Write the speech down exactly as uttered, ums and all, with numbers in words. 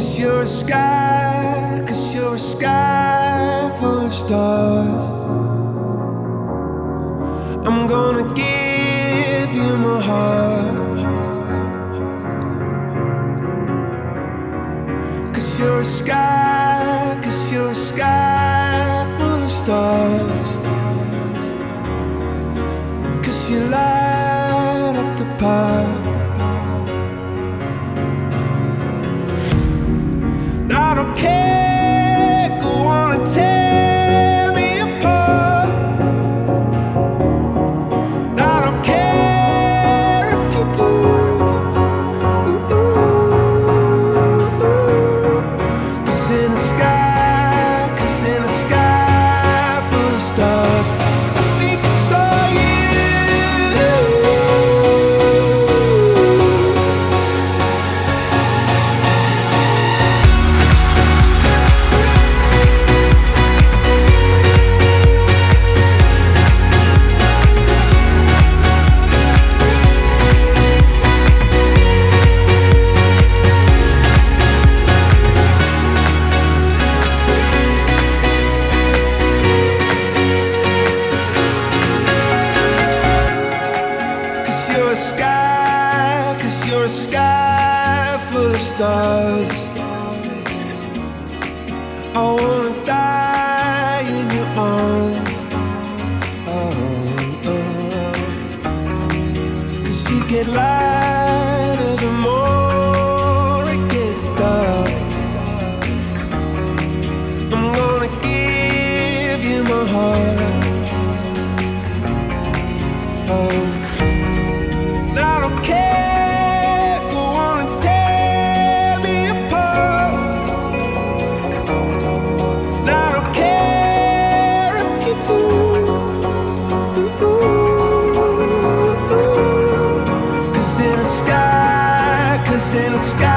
'Cause you're a sky, 'cause you're a sky full of stars. I'm gonna give you my heart. 'Cause you're a sky, 'cause you're a sky full of stars. 'Cause you light up the park. I don't care, go on and tear me apart. I don't care if you do. Ooh, ooh, ooh. 'Cause in the sky, 'cause in the sky full of stars, I think I saw you. You're a sky, 'cause you're a sky full of stars. I wanna die in your arms. Oh, oh. 'Cause you get lighter the more it gets dark. I'm gonna give you my heart. Oh, I don't care, go on and tear me apart. I don't care if you do. Ooh, ooh, ooh. 'Cause in the sky, 'cause in the sky